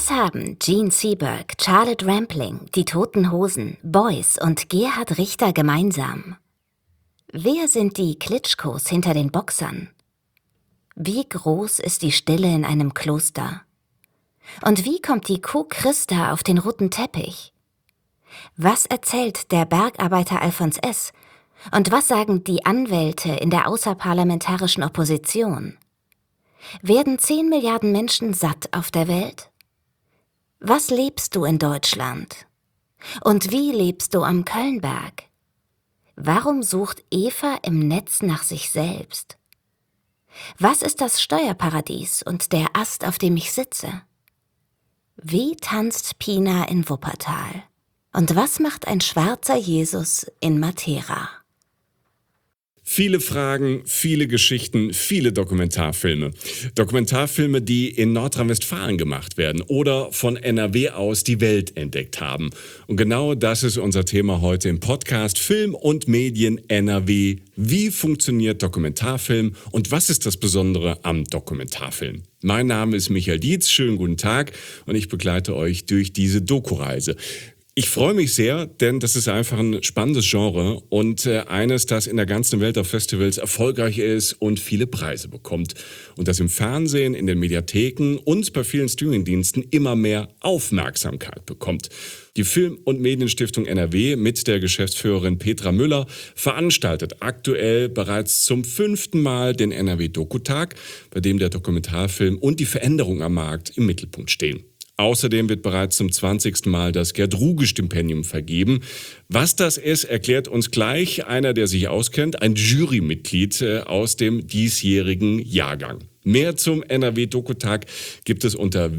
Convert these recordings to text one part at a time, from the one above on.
Was haben Gene Seberg, Charlotte Rampling, die Toten Hosen, Beuys und Gerhard Richter gemeinsam? Wer sind die Klitschkos hinter den Boxern? Wie groß ist die Stille in einem Kloster? Und wie kommt die Kuh Christa auf den roten Teppich? Was erzählt der Bergarbeiter Alfons S.? Und was sagen die Anwälte in der außerparlamentarischen Opposition? Werden 10 Milliarden Menschen satt auf der Welt? Was lebst du in Deutschland? Und wie lebst du am Kölnberg? Warum sucht Eva im Netz nach sich selbst? Was ist das Steuerparadies und der Ast, auf dem ich sitze? Wie tanzt Pina in Wuppertal? Und was macht ein schwarzer Jesus in Matera? Viele Fragen, viele Geschichten, viele Dokumentarfilme. Dokumentarfilme, die in Nordrhein-Westfalen gemacht werden oder von NRW aus die Welt entdeckt haben. Und genau das ist unser Thema heute im Podcast Film und Medien NRW. Wie funktioniert Dokumentarfilm und was ist das Besondere am Dokumentarfilm? Mein Name ist Michael Dietz, schönen guten Tag und ich begleite euch durch diese Doku-Reise. Ich freue mich sehr, denn das ist einfach ein spannendes Genre und eines, das in der ganzen Welt auf Festivals erfolgreich ist und viele Preise bekommt. Und das im Fernsehen, in den Mediatheken und bei vielen Streamingdiensten immer mehr Aufmerksamkeit bekommt. Die Film- und Medienstiftung NRW mit der Geschäftsführerin Petra Müller veranstaltet aktuell bereits zum 5. Mal den NRW-Dokutag, bei dem der Dokumentarfilm und die Veränderung am Markt im Mittelpunkt stehen. Außerdem wird bereits zum 20. Mal das Gerd-Ruge-Stipendium vergeben. Was das ist, erklärt uns gleich einer, der sich auskennt, ein Jurymitglied aus dem diesjährigen Jahrgang. Mehr zum NRW-Dokutag gibt es unter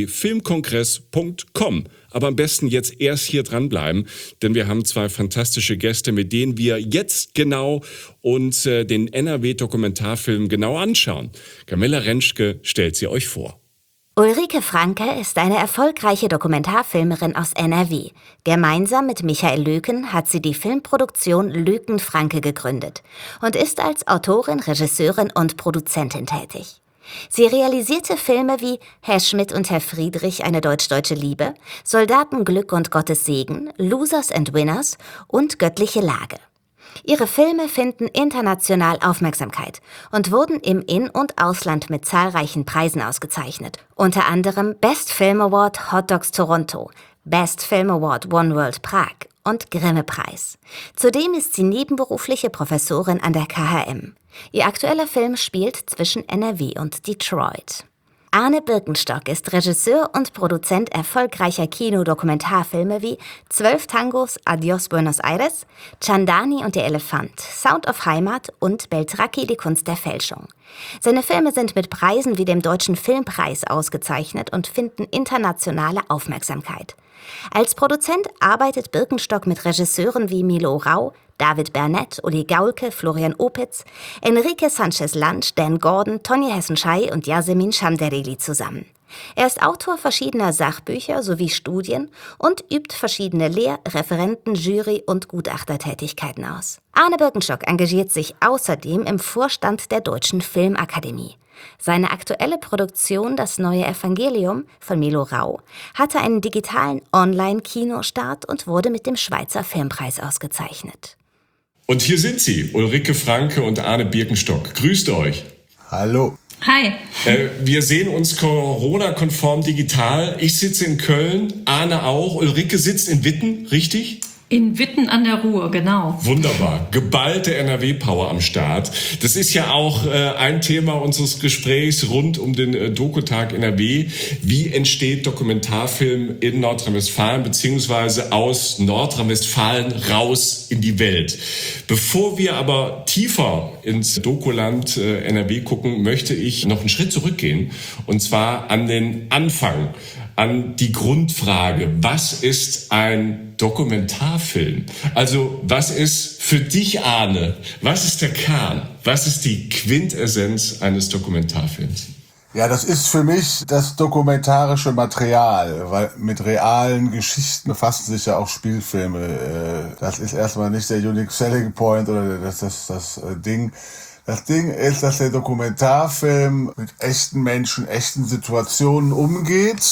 www.filmkongress.com. Aber am besten jetzt erst hier dranbleiben, denn wir haben 2 fantastische Gäste, mit denen wir jetzt genau uns den NRW-Dokumentarfilm genau anschauen. Camilla Rentschke stellt sie euch vor. Ulrike Franke ist eine erfolgreiche Dokumentarfilmerin aus NRW. Gemeinsam mit Michael Löken hat sie die Filmproduktion Löken-Franke gegründet und ist als Autorin, Regisseurin und Produzentin tätig. Sie realisierte Filme wie Herr Schmidt und Herr Friedrich, eine deutsch-deutsche Liebe, Soldaten Glück und Gottes Segen, Losers and Winners und Göttliche Lage. Ihre Filme finden international Aufmerksamkeit und wurden im In- und Ausland mit zahlreichen Preisen ausgezeichnet. Unter anderem Best Film Award Hot Dogs Toronto, Best Film Award One World Prag und Grimme-Preis. Zudem ist sie nebenberufliche Professorin an der KHM. Ihr aktueller Film spielt zwischen NRW und Detroit. Arne Birkenstock ist Regisseur und Produzent erfolgreicher Kino-Dokumentarfilme wie 12 Tangos, Adios Buenos Aires, Chandani und der Elefant, Sound of Heimat und Beltracchi, die Kunst der Fälschung. Seine Filme sind mit Preisen wie dem Deutschen Filmpreis ausgezeichnet und finden internationale Aufmerksamkeit. Als Produzent arbeitet Birkenstock mit Regisseuren wie Milo Rau, David Bernett, Uli Gaulke, Florian Opitz, Enrique Sanchez-Lange, Dan Gordon, Tonje Hessen-Schei und Yasemin Shamdereli zusammen. Er ist Autor verschiedener Sachbücher sowie Studien und übt verschiedene Lehr-, Referenten-, Jury- und Gutachtertätigkeiten aus. Arne Birkenstock engagiert sich außerdem im Vorstand der Deutschen Filmakademie. Seine aktuelle Produktion Das neue Evangelium von Milo Rau hatte einen digitalen Online-Kinostart und wurde mit dem Schweizer Filmpreis ausgezeichnet. Und hier sind sie, Ulrike Franke und Arne Birkenstock. Grüßt euch. Hallo. Hi. Wir sehen uns Corona-konform digital. Ich sitze in Köln, Arne auch. Ulrike sitzt in Witten, richtig? In Witten an der Ruhr, genau. Wunderbar. Geballte NRW-Power am Start. Das ist ja auch ein Thema unseres Gesprächs rund um den Dokutag NRW. Wie entsteht Dokumentarfilm in Nordrhein-Westfalen beziehungsweise aus Nordrhein-Westfalen raus in die Welt? Bevor wir aber tiefer ins Dokuland NRW gucken, möchte ich noch einen Schritt zurückgehen und zwar an den Anfang, an die Grundfrage, was ist ein Dokumentarfilm? Also was ist für dich, Arne, was ist der Kern, was ist die Quintessenz eines Dokumentarfilms? Ja, das ist für mich das dokumentarische Material, weil mit realen Geschichten befassen sich ja auch Spielfilme. Das ist erstmal nicht der Unique Selling Point oder das Ding. Das Ding ist, dass der Dokumentarfilm mit echten Menschen, echten Situationen umgeht,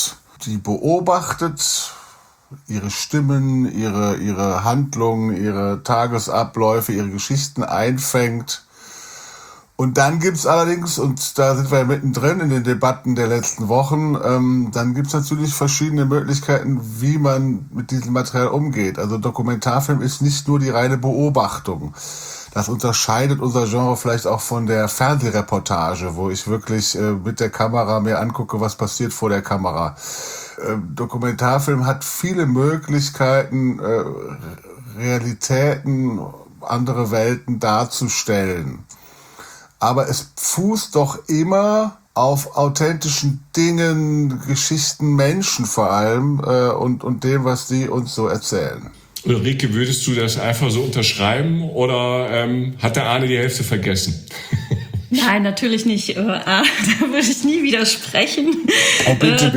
die beobachtet, ihre Stimmen, ihre Handlungen, ihre Tagesabläufe, ihre Geschichten einfängt. Und dann gibt's allerdings, und da sind wir ja mittendrin in den Debatten der letzten Wochen, dann gibt's natürlich verschiedene Möglichkeiten, wie man mit diesem Material umgeht. Also Dokumentarfilm ist nicht nur die reine Beobachtung. Das unterscheidet unser Genre vielleicht auch von der Fernsehreportage, wo ich wirklich mit der Kamera mir angucke, was passiert vor der Kamera. Dokumentarfilm hat viele Möglichkeiten, Realitäten, andere Welten darzustellen. Aber es fußt doch immer auf authentischen Dingen, Geschichten, Menschen vor allem und dem, was die uns so erzählen. Ulrike, würdest du das einfach so unterschreiben oder hat der Arne die Hälfte vergessen? Nein, natürlich nicht. Da würde ich nie widersprechen. Oh, bitte.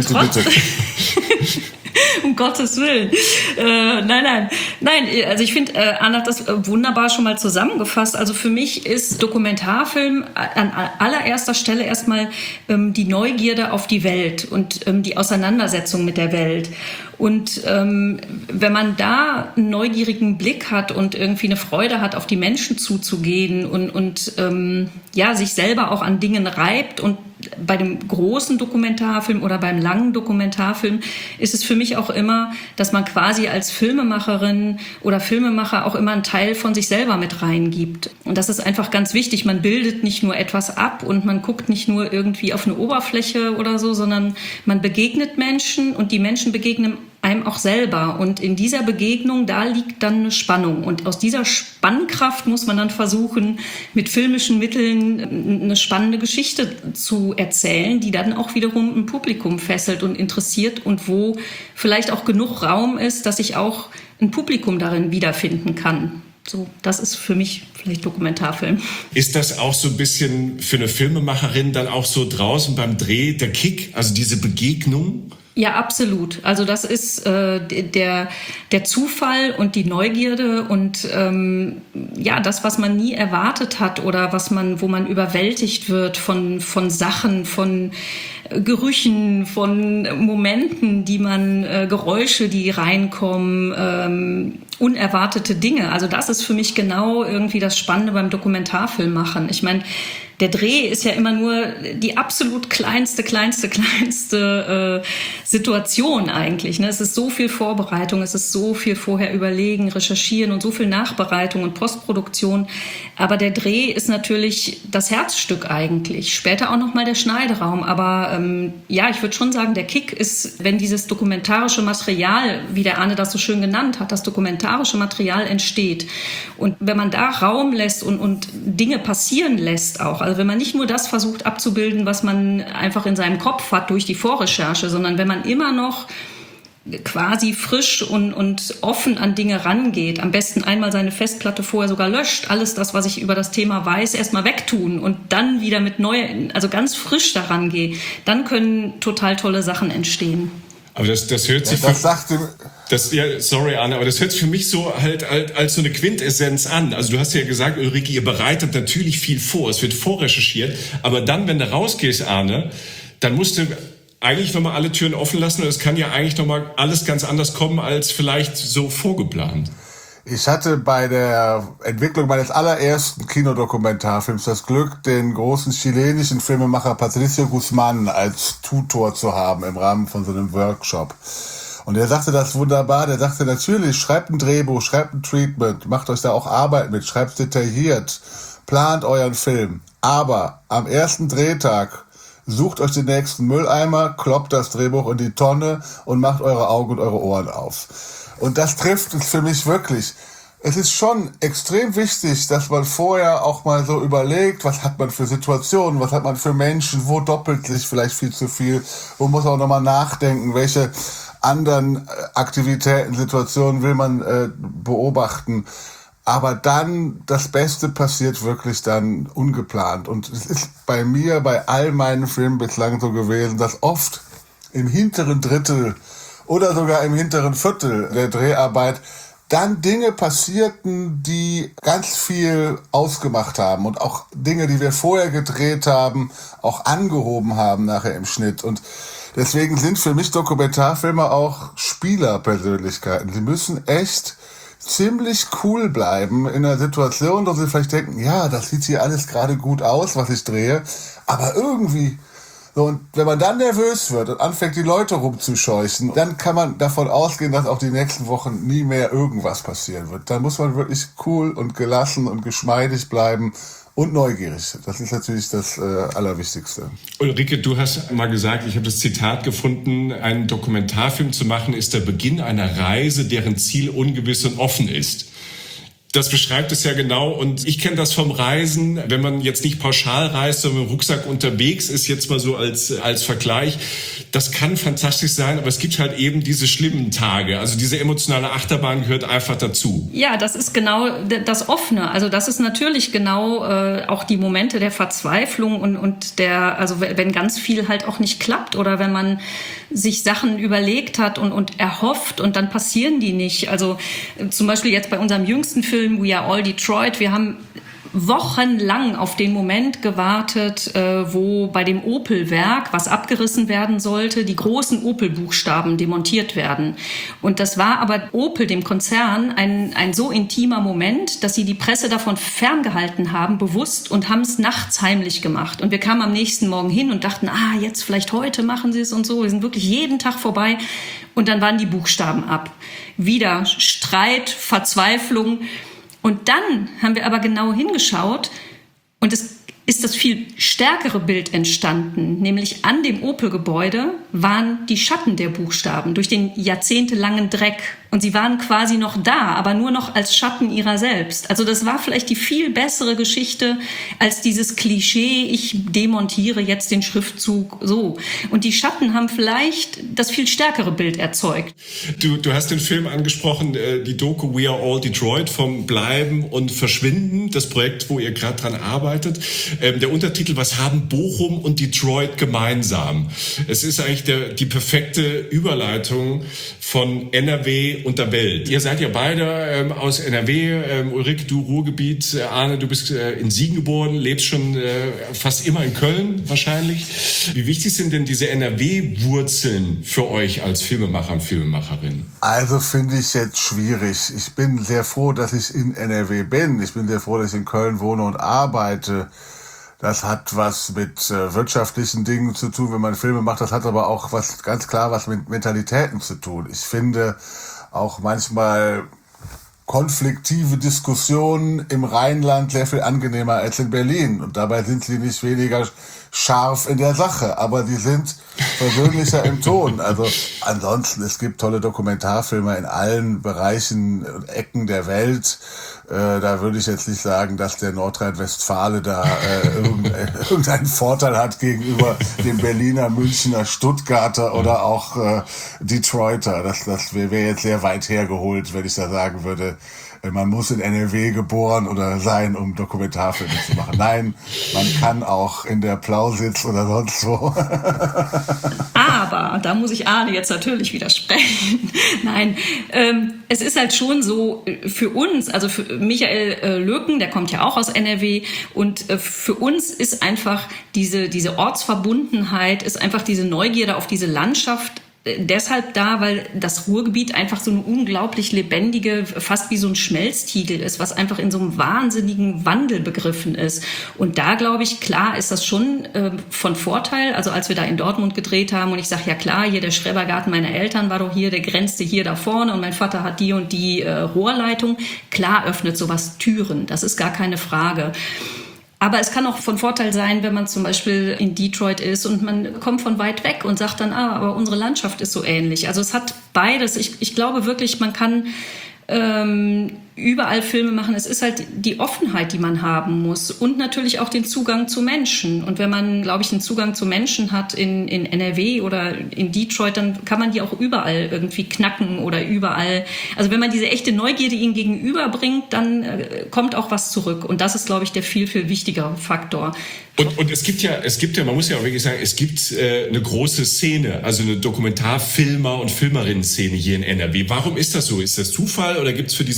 Um Gottes Willen. Nein. Also ich finde, Anna hat das wunderbar schon mal zusammengefasst. Also für mich ist Dokumentarfilm an allererster Stelle erstmal die Neugierde auf die Welt und die Auseinandersetzung mit der Welt. Und wenn man da einen neugierigen Blick hat und irgendwie eine Freude hat, auf die Menschen zuzugehen und sich selber auch an Dingen reibt, und bei dem großen Dokumentarfilm oder beim langen Dokumentarfilm ist es für mich auch immer, dass man quasi als Filmemacherin oder Filmemacher auch immer einen Teil von sich selber mit reingibt. Und das ist einfach ganz wichtig. Man bildet nicht nur etwas ab und man guckt nicht nur irgendwie auf eine Oberfläche oder so, sondern man begegnet Menschen und die Menschen begegnen einem auch selber. Und in dieser Begegnung, da liegt dann eine Spannung. Und aus dieser Spannkraft muss man dann versuchen, mit filmischen Mitteln eine spannende Geschichte zu erzählen, die dann auch wiederum ein Publikum fesselt und interessiert und wo vielleicht auch genug Raum ist, dass ich auch ein Publikum darin wiederfinden kann. So, das ist für mich vielleicht Dokumentarfilm. Ist das auch so ein bisschen für eine Filmemacherin dann auch so draußen beim Dreh der Kick, also diese Begegnung? Ja, absolut. Also das ist der Zufall und die Neugierde und das, was man nie erwartet hat oder wo man überwältigt wird von Sachen, von Gerüchen, von Momenten, Geräusche, die reinkommen, unerwartete Dinge. Also das ist für mich genau irgendwie das Spannende beim Dokumentarfilm machen. Ich meine, der Dreh ist ja immer nur die absolut kleinste Situation eigentlich. Ne? Es ist so viel Vorbereitung, es ist so viel vorher überlegen, recherchieren und so viel Nachbereitung und Postproduktion. Aber der Dreh ist natürlich das Herzstück eigentlich. Später auch nochmal der Schneideraum. Aber ich würde schon sagen, der Kick ist, wenn dieses dokumentarische Material, wie der Arne das so schön genannt hat, das dokumentarische Material entsteht. Und wenn man da Raum lässt und Dinge passieren lässt auch, also wenn man nicht nur das versucht abzubilden, was man einfach in seinem Kopf hat durch die Vorrecherche, sondern wenn man immer noch quasi frisch und offen an Dinge rangeht, am besten einmal seine Festplatte vorher sogar löscht, alles das, was ich über das Thema weiß, erstmal wegtun und dann wieder mit also ganz frisch daran gehe, dann können total tolle Sachen entstehen. Aber das hört sich sorry Arne, aber das hört sich für mich so halt als so eine Quintessenz an. Also du hast ja gesagt, Ulrike, ihr bereitet natürlich viel vor, es wird vorrecherchiert, aber dann, wenn du rausgehst, Arne, dann musst du eigentlich nochmal alle Türen offen lassen und es kann ja eigentlich nochmal alles ganz anders kommen als vielleicht so vorgeplant. Ich hatte bei der Entwicklung meines allerersten Kinodokumentarfilms das Glück, den großen chilenischen Filmemacher Patricio Guzmán als Tutor zu haben im Rahmen von so einem Workshop. Und er sagte das wunderbar, der sagte natürlich, schreibt ein Drehbuch, schreibt ein Treatment, macht euch da auch Arbeit mit, schreibt detailliert, plant euren Film. Aber am ersten Drehtag sucht euch den nächsten Mülleimer, kloppt das Drehbuch in die Tonne und macht eure Augen und eure Ohren auf. Und das trifft es für mich wirklich. Es ist schon extrem wichtig, dass man vorher auch mal so überlegt, was hat man für Situationen, was hat man für Menschen, wo doppelt sich vielleicht viel zu viel, wo muss man auch nochmal nachdenken, welche anderen Aktivitäten, Situationen will man beobachten. Aber dann, das Beste passiert wirklich dann ungeplant. Und es ist bei mir, bei all meinen Filmen bislang so gewesen, dass oft im hinteren Drittel oder sogar im hinteren Viertel der Dreharbeit dann Dinge passierten, die ganz viel ausgemacht haben und auch Dinge, die wir vorher gedreht haben, auch angehoben haben nachher im Schnitt. Und Deswegen sind für mich Dokumentarfilme auch Spielerpersönlichkeiten. Sie müssen echt ziemlich cool bleiben in einer Situation, wo sie vielleicht denken, ja, das sieht hier alles gerade gut aus, was ich drehe, aber irgendwie so, und wenn man dann nervös wird und anfängt, die Leute rumzuscheuchen, dann kann man davon ausgehen, dass auch die nächsten Wochen nie mehr irgendwas passieren wird. Da muss man wirklich cool und gelassen und geschmeidig bleiben und neugierig. Das ist natürlich das Allerwichtigste. Ulrike, du hast mal gesagt, ich habe das Zitat gefunden, einen Dokumentarfilm zu machen ist der Beginn einer Reise, deren Ziel ungewiss und offen ist. Das beschreibt es ja genau, und ich kenne das vom Reisen, wenn man jetzt nicht pauschal reist, sondern mit dem Rucksack unterwegs ist, jetzt mal so als Vergleich. Das kann fantastisch sein, aber es gibt halt eben diese schlimmen Tage. Also diese emotionale Achterbahn gehört einfach dazu. Ja, das ist genau das Offene. Also das ist natürlich genau auch die Momente der Verzweiflung und also wenn ganz viel halt auch nicht klappt oder wenn man sich Sachen überlegt hat und erhofft und dann passieren die nicht. Also zum Beispiel jetzt bei unserem jüngsten Film We Are All Detroit, wir haben wochenlang auf den Moment gewartet, wo bei dem Opel-Werk, was abgerissen werden sollte, die großen Opel-Buchstaben demontiert werden. Und das war aber Opel, dem Konzern, ein so intimer Moment, dass sie die Presse davon ferngehalten haben, bewusst, und haben es nachts heimlich gemacht. Und wir kamen am nächsten Morgen hin und dachten, jetzt vielleicht heute machen sie es und so. Wir sind wirklich jeden Tag vorbei. Und dann waren die Buchstaben ab. Wieder Streit, Verzweiflung. Und dann haben wir aber genau hingeschaut und es ist das viel stärkere Bild entstanden, nämlich an dem Opel-Gebäude waren die Schatten der Buchstaben durch den jahrzehntelangen Dreck. Und sie waren quasi noch da, aber nur noch als Schatten ihrer selbst. Also das war vielleicht die viel bessere Geschichte als dieses Klischee, ich demontiere jetzt den Schriftzug so. Und die Schatten haben vielleicht das viel stärkere Bild erzeugt. Du hast den Film angesprochen, die Doku We Are All Detroit, vom Bleiben und Verschwinden, das Projekt, wo ihr gerade dran arbeitet. Der Untertitel, was haben Bochum und Detroit gemeinsam? Es ist eigentlich die perfekte Überleitung von NRW und der Welt. Ihr seid ja beide aus NRW, Ulrike, du Ruhrgebiet, Arne, du bist in Siegen geboren, lebst schon fast immer in Köln wahrscheinlich. Wie wichtig sind denn diese NRW-Wurzeln für euch als Filmemacher und Filmemacherin? Also finde ich jetzt schwierig. Ich bin sehr froh, dass ich in NRW bin. Ich bin sehr froh, dass ich in Köln wohne und arbeite. Das hat was mit wirtschaftlichen Dingen zu tun, wenn man Filme macht. Das hat aber auch ganz klar was mit Mentalitäten zu tun. Ich finde auch manchmal konfliktive Diskussionen im Rheinland sehr viel angenehmer als in Berlin. Und dabei sind sie nicht weniger scharf in der Sache, aber die sind persönlicher im Ton. Also ansonsten, es gibt tolle Dokumentarfilme in allen Bereichen und Ecken der Welt. Da würde ich jetzt nicht sagen, dass der Nordrhein-Westfale da irgendeinen Vorteil hat gegenüber dem Berliner, Münchner, Stuttgarter oder auch Detroiter. Das wäre jetzt sehr weit hergeholt, wenn ich da sagen würde, man muss in NRW geboren oder sein, um Dokumentarfilme zu machen. Nein, man kann auch in der Plausitz oder sonst wo. Aber, da muss ich Arne jetzt natürlich widersprechen. Nein, es ist halt schon so für uns, also für Michael Löken, der kommt ja auch aus NRW, und für uns ist einfach diese Ortsverbundenheit, ist einfach diese Neugierde auf diese Landschaft deshalb da, weil das Ruhrgebiet einfach so eine unglaublich lebendige, fast wie so ein Schmelztiegel ist, was einfach in so einem wahnsinnigen Wandel begriffen ist. Und da glaube ich, klar ist das schon von Vorteil. Also als wir da in Dortmund gedreht haben und ich sage, ja klar, hier der Schrebergarten meiner Eltern war doch hier, der grenzte hier da vorne und mein Vater hat die und die Rohrleitung. Klar öffnet sowas Türen, das ist gar keine Frage. Aber es kann auch von Vorteil sein, wenn man zum Beispiel in Detroit ist und man kommt von weit weg und sagt dann, aber unsere Landschaft ist so ähnlich. Also es hat beides. Ich glaube wirklich, man kann überall Filme machen. Es ist halt die Offenheit, die man haben muss und natürlich auch den Zugang zu Menschen. Und wenn man, glaube ich, einen Zugang zu Menschen hat in NRW oder in Detroit, dann kann man die auch überall irgendwie knacken oder überall. Also wenn man diese echte Neugierde ihnen gegenüberbringt, dann kommt auch was zurück. Und das ist, glaube ich, der viel, viel wichtigere Faktor. Und es gibt ja, man muss ja auch wirklich sagen, es gibt eine große Szene, also eine Dokumentarfilmer- und Filmerinnen-Szene hier in NRW. Warum ist das so? Ist das Zufall oder gibt es für diese vielen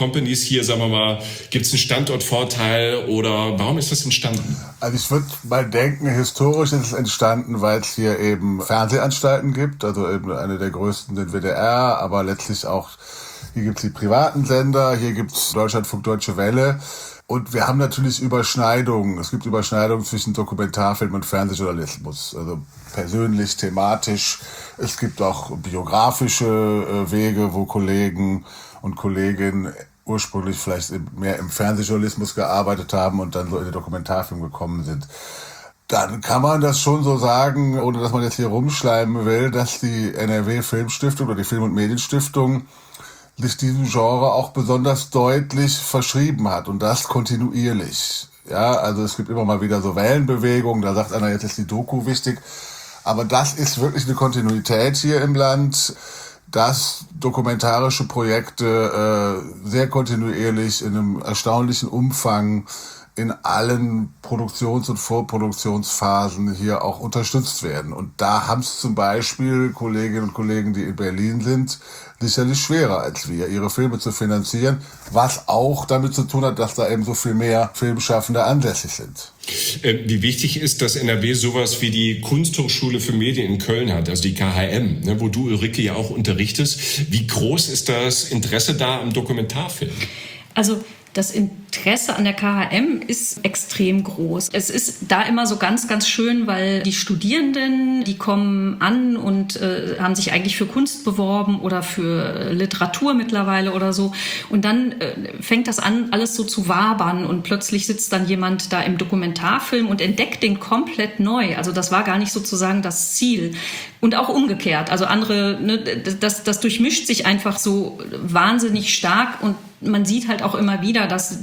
Companies hier, sagen wir mal, gibt es einen Standortvorteil oder warum ist das entstanden? Also ich würde mal denken, historisch ist es entstanden, weil es hier eben Fernsehanstalten gibt, also eben eine der größten, den WDR, aber letztlich auch, hier gibt es die privaten Sender, hier gibt es Deutschlandfunk Deutsche Welle. Und wir haben natürlich Überschneidungen. Es gibt Überschneidungen zwischen Dokumentarfilm und Fernsehjournalismus. Also persönlich, thematisch. Es gibt auch biografische Wege, wo Kollegen und Kolleginnen ursprünglich vielleicht mehr im Fernsehjournalismus gearbeitet haben und dann so in den Dokumentarfilm gekommen sind. Dann kann man das schon so sagen, ohne dass man jetzt hier rumschleimen will, dass die NRW Filmstiftung oder die Film- und Medienstiftung sich diesem Genre auch besonders deutlich verschrieben hat und das kontinuierlich. Ja, also es gibt immer mal wieder so Wellenbewegungen, da sagt einer, jetzt ist die Doku wichtig, aber das ist wirklich eine Kontinuität hier im Land, dass dokumentarische Projekte sehr kontinuierlich in einem erstaunlichen Umfang in allen Produktions- und Vorproduktionsphasen hier auch unterstützt werden. Und da haben es zum Beispiel Kolleginnen und Kollegen, die in Berlin sind, sicherlich schwerer als wir, ihre Filme zu finanzieren, was auch damit zu tun hat, dass da eben so viel mehr Filmschaffende ansässig sind. Wie wichtig ist, dass NRW sowas wie die Kunsthochschule für Medien in Köln hat, also die KHM, ne, wo du, Ulrike, ja auch unterrichtest. Wie groß ist das Interesse da am Dokumentarfilm? Also das Interesse an der KHM ist extrem groß. Es ist da immer so ganz, ganz schön, weil die Studierenden, die kommen an und haben sich eigentlich für Kunst beworben oder für Literatur mittlerweile oder so. Und dann fängt das an, alles so zu wabern und plötzlich sitzt dann jemand da im Dokumentarfilm und entdeckt den komplett neu. Also das war gar nicht sozusagen das Ziel. Und auch umgekehrt. Also andere, ne, das durchmischt sich einfach so wahnsinnig stark und man sieht halt auch immer wieder, dass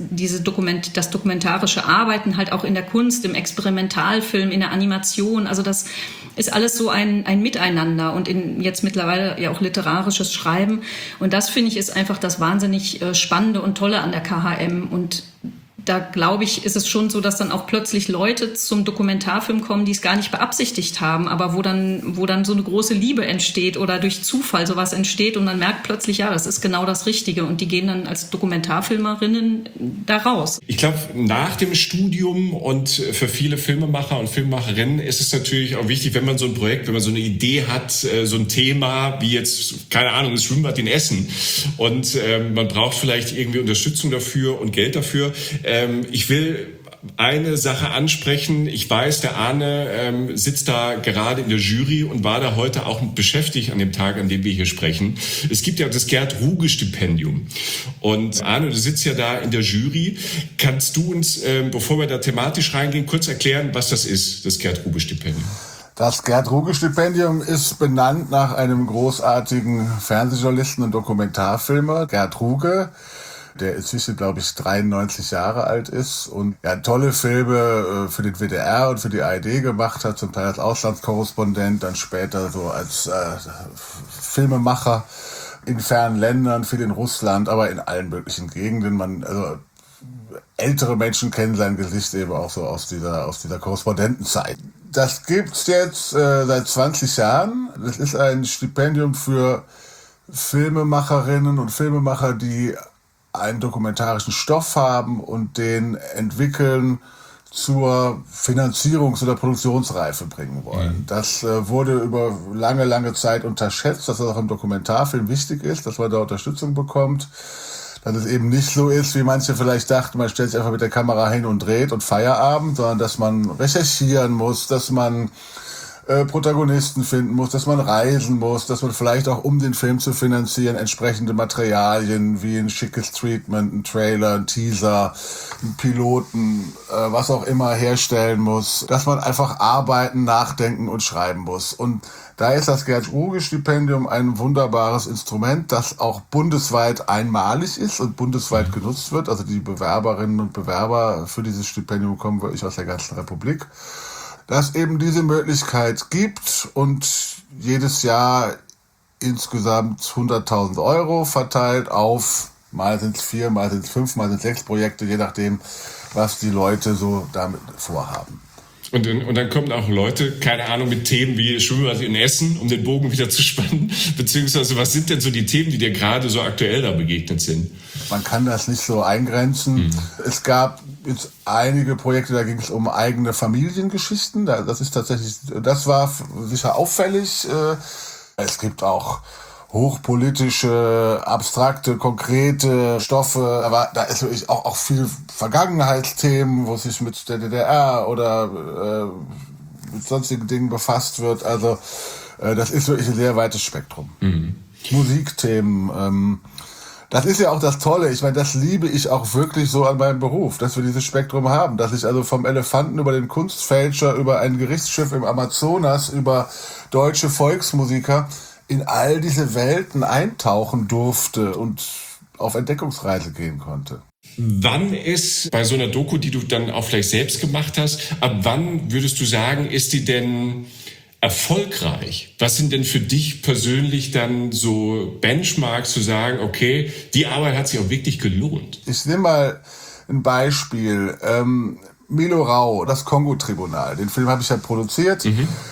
das dokumentarische Arbeiten halt auch in der Kunst, im Experimentalfilm, in der Animation, also das ist alles so ein Miteinander und jetzt mittlerweile ja auch literarisches Schreiben. Und das, finde ich, ist einfach das wahnsinnig Spannende und Tolle an der KHM. Und da, glaube ich, ist es schon so, dass dann auch plötzlich Leute zum Dokumentarfilm kommen, die es gar nicht beabsichtigt haben, aber wo dann so eine große Liebe entsteht oder durch Zufall sowas entsteht und man merkt plötzlich, ja, das ist genau das Richtige und die gehen dann als Dokumentarfilmerinnen da raus. Ich glaube, nach dem Studium und für viele Filmemacher und Filmemacherinnen ist es natürlich auch wichtig, wenn man so ein Projekt, wenn man so eine Idee hat, so ein Thema wie jetzt, keine Ahnung, das Schwimmbad in Essen und man braucht vielleicht irgendwie Unterstützung dafür und Geld dafür. Ich will eine Sache ansprechen. Ich weiß, der Arne sitzt da gerade in der Jury und war da heute auch beschäftigt an dem Tag, an dem wir hier sprechen. Es gibt ja das Gerd-Ruge-Stipendium. Und Arne, du sitzt ja da in der Jury. Kannst du uns, bevor wir da thematisch reingehen, kurz erklären, was das ist, das Gerd-Ruge-Stipendium? Das Gerd-Ruge-Stipendium ist benannt nach einem großartigen Fernsehjournalisten und Dokumentarfilmer, Gerd Ruge, der inzwischen, glaube ich, 93 Jahre alt ist und ja, tolle Filme für den WDR und für die ARD gemacht hat, zum Teil als Auslandskorrespondent, dann später so als Filmemacher in fernen Ländern, viel in Russland, aber in allen möglichen Gegenden. Also ältere Menschen kennen sein Gesicht eben auch so aus dieser Korrespondentenzeit. Das gibt's jetzt seit 20 Jahren. Das ist ein Stipendium für Filmemacherinnen und Filmemacher, die einen dokumentarischen Stoff haben und den entwickeln zur Finanzierungs- oder Produktionsreife bringen wollen. Das wurde über lange, lange Zeit unterschätzt, dass das auch im Dokumentarfilm wichtig ist, dass man da Unterstützung bekommt. Dass es eben nicht so ist, wie manche vielleicht dachten, man stellt sich einfach mit der Kamera hin und dreht und Feierabend, sondern dass man recherchieren muss, dass man Protagonisten finden muss, dass man reisen muss, dass man vielleicht auch, um den Film zu finanzieren, entsprechende Materialien wie ein schickes Treatment, ein Trailer, ein Teaser, einen Piloten, was auch immer herstellen muss, dass man einfach arbeiten, nachdenken und schreiben muss. Und da ist das Gerd-Ruge-Stipendium ein wunderbares Instrument, das auch bundesweit einmalig ist und bundesweit genutzt wird. Also die Bewerberinnen und Bewerber für dieses Stipendium kommen wirklich aus der ganzen Republik. Dass eben diese Möglichkeit gibt und jedes Jahr insgesamt 100.000 € verteilt auf, mal sind es 4, mal sind es 5, mal sind es 6 Projekte, je nachdem, was die Leute so damit vorhaben. Und dann kommen auch Leute, keine Ahnung, mit Themen wie Schwimmbad in Essen, um den Bogen wieder zu spannen. Beziehungsweise, was sind denn so die Themen, die dir gerade so aktuell da begegnet sind? man kann das nicht so eingrenzen. Es gab jetzt einige Projekte, da ging es um eigene Familiengeschichten. Das war sicher auffällig. Es gibt auch hochpolitische, abstrakte, konkrete Stoffe, aber da ist wirklich auch viel Vergangenheitsthemen, wo sich mit der DDR oder mit sonstigen Dingen befasst wird. Also das ist wirklich ein sehr weites Spektrum. Musikthemen, das ist ja auch das Tolle. Ich meine, das liebe ich auch wirklich so an meinem Beruf, dass wir dieses Spektrum haben, dass ich also vom Elefanten über den Kunstfälscher, über ein Gerichtsschiff im Amazonas, über deutsche Volksmusiker in all diese Welten eintauchen durfte und auf Entdeckungsreise gehen konnte. Wann ist bei so einer Doku, die du dann auch vielleicht selbst gemacht hast, ab wann würdest du sagen, ist die denn erfolgreich? Was sind denn für dich persönlich dann so Benchmarks zu sagen, okay, die Arbeit hat sich auch wirklich gelohnt? Ich nehme mal ein Beispiel. Milo Rau, das Kongo-Tribunal. Den Film habe ich ja produziert.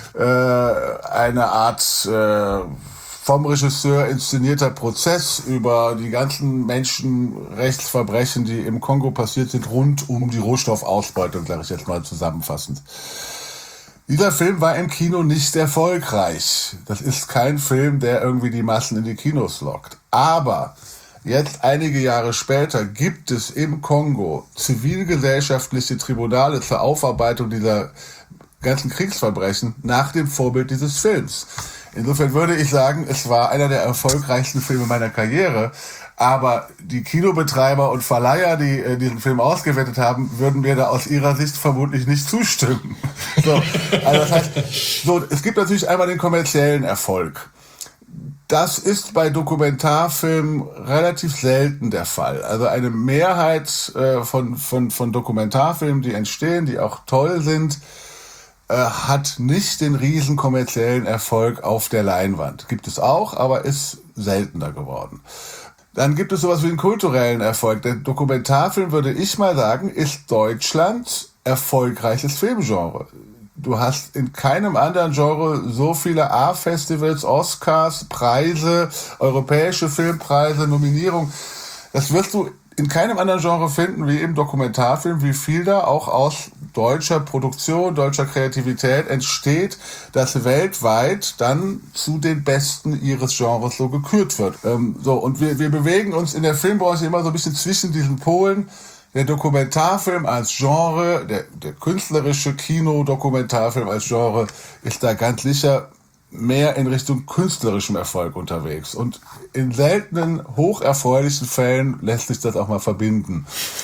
Eine Art vom Regisseur inszenierter Prozess über die ganzen Menschenrechtsverbrechen, die im Kongo passiert sind, rund um die Rohstoffausbeutung, sage ich jetzt mal zusammenfassend. Dieser Film war im Kino nicht erfolgreich. Das ist kein Film, der irgendwie die Massen in die Kinos lockt. Aber jetzt, einige Jahre später, gibt es im Kongo zivilgesellschaftliche Tribunale zur Aufarbeitung dieser ganzen Kriegsverbrechen nach dem Vorbild dieses Films. Insofern würde ich sagen, es war einer der erfolgreichsten Filme meiner Karriere. Aber die Kinobetreiber und Verleiher, die diesen Film ausgewertet haben, würden mir da aus ihrer Sicht vermutlich nicht zustimmen. So, also das heißt, es gibt natürlich einmal den kommerziellen Erfolg. Das ist bei Dokumentarfilmen relativ selten der Fall. Also eine Mehrheit von Dokumentarfilmen, die entstehen, die auch toll sind, hat nicht den riesen kommerziellen Erfolg auf der Leinwand. Gibt es auch, aber ist seltener geworden. Dann gibt es sowas wie einen kulturellen Erfolg. Der Dokumentarfilm, würde ich mal sagen, ist Deutschlands erfolgreiches Filmgenre. Du hast in keinem anderen Genre so viele A-Festivals, Oscars, Preise, europäische Filmpreise, Nominierungen. Das wirst du in keinem anderen Genre finden wie im Dokumentarfilm, wie viel da auch aus deutscher Produktion, deutscher Kreativität entsteht, das weltweit dann zu den Besten ihres Genres so gekürt wird. Und wir bewegen uns in der Filmbranche immer so ein bisschen zwischen diesen Polen. Der Dokumentarfilm als Genre, der künstlerische Kino-Dokumentarfilm als Genre ist da ganz sicher mehr in Richtung künstlerischem Erfolg unterwegs. Und in seltenen, hocherfreulichen Fällen lässt sich das auch mal verbinden.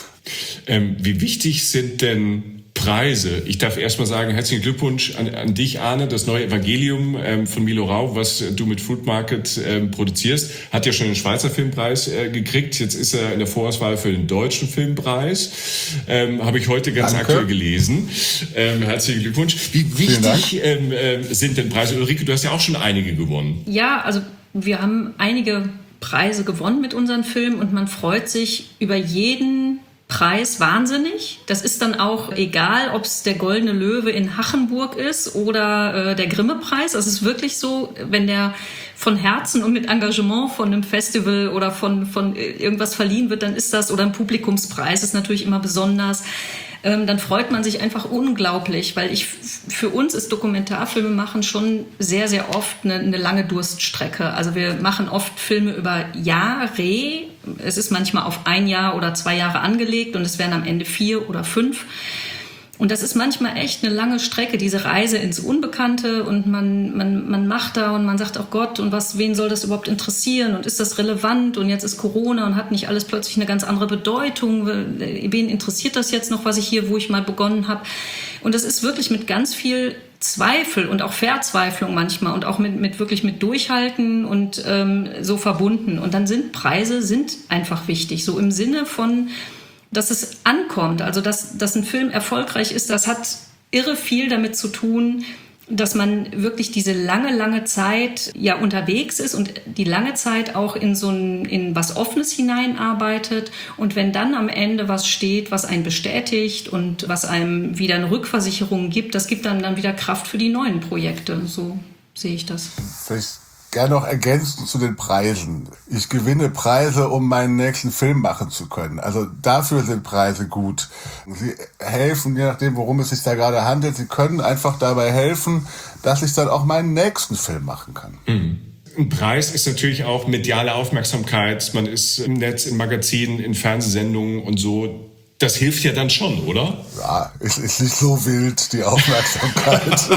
Wie wichtig sind denn Preise? Ich darf erstmal sagen, herzlichen Glückwunsch an dich, Arne. Das neue Evangelium von Milo Rau, was du mit Food Market produzierst, hat ja schon den Schweizer Filmpreis gekriegt. Jetzt ist er in der Vorauswahl für den deutschen Filmpreis. Habe ich heute ganz aktuell gelesen. Herzlichen Glückwunsch. Wie wichtig sind denn Preise? Ulrike, du hast ja auch schon einige gewonnen. Ja, also wir haben einige Preise gewonnen mit unseren Filmen und man freut sich über jeden Preis wahnsinnig. Das ist dann auch egal, ob es der Goldene Löwe in Hachenburg ist oder der Grimme-Preis. Das ist wirklich so, wenn der von Herzen und mit Engagement von einem Festival oder von irgendwas verliehen wird, dann ist das, oder ein Publikumspreis ist natürlich immer besonders. Dann freut man sich einfach unglaublich, weil für uns ist Dokumentarfilme machen schon sehr, sehr oft eine lange Durststrecke. Also wir machen oft Filme über Jahre. Es ist manchmal auf 1 Jahr oder 2 Jahre angelegt und es werden am Ende 4 oder 5. Und das ist manchmal echt eine lange Strecke, diese Reise ins Unbekannte, und man macht da und man sagt, oh Gott, und wen soll das überhaupt interessieren und ist das relevant, und jetzt ist Corona und hat nicht alles plötzlich eine ganz andere Bedeutung, wen interessiert das jetzt noch, wo ich mal begonnen habe. Und das ist wirklich mit ganz viel Zweifel und auch Verzweiflung manchmal und auch wirklich mit Durchhalten und so verbunden. Und dann sind Preise einfach wichtig, so im Sinne von, dass es ankommt, also dass ein Film erfolgreich ist, das hat irre viel damit zu tun, dass man wirklich diese lange Zeit ja unterwegs ist und die lange Zeit auch in was Offenes hineinarbeitet, und wenn dann am Ende was steht, was einen bestätigt und was einem wieder eine Rückversicherung gibt, das gibt dann wieder Kraft für die neuen Projekte, so sehe ich das. Vielleicht gerne noch ergänzen zu den Preisen. Ich gewinne Preise, um meinen nächsten Film machen zu können. Also dafür sind Preise gut. Sie helfen, je nachdem, worum es sich da gerade handelt, sie können einfach dabei helfen, dass ich dann auch meinen nächsten Film machen kann. Mhm. Ein Preis ist natürlich auch mediale Aufmerksamkeit. Man ist im Netz, in Magazinen, in Fernsehsendungen und so. Das hilft ja dann schon, oder? Ja, es ist nicht so wild, die Aufmerksamkeit.